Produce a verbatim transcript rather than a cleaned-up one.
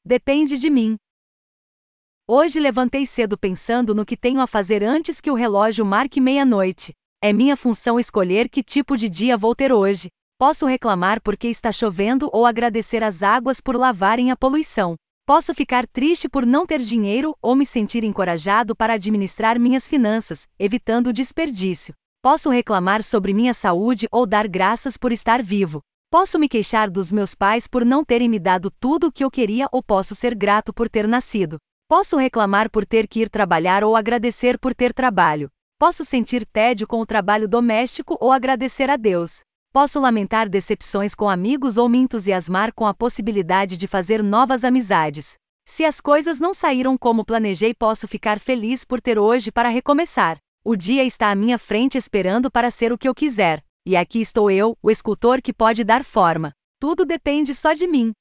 Depende de mim. Hoje levantei cedo pensando no que tenho a fazer antes que o relógio marque meia-noite. É minha função escolher que tipo de dia vou ter hoje. Posso reclamar porque está chovendo ou agradecer às águas por lavarem a poluição. Posso ficar triste por não ter dinheiro ou me sentir encorajado para administrar minhas finanças, evitando o desperdício. Posso reclamar sobre minha saúde ou dar graças por estar vivo. Posso me queixar dos meus pais por não terem me dado tudo o que eu queria ou posso ser grato por ter nascido. Posso reclamar por ter que ir trabalhar ou agradecer por ter trabalho. Posso sentir tédio com o trabalho doméstico ou agradecer a Deus. Posso lamentar decepções com amigos ou me entusiasmar com a possibilidade de fazer novas amizades. Se as coisas não saíram como planejei, posso ficar feliz por ter hoje para recomeçar. O dia está à minha frente esperando para ser o que eu quiser. E aqui estou eu, o escultor que pode dar forma. Tudo depende só de mim.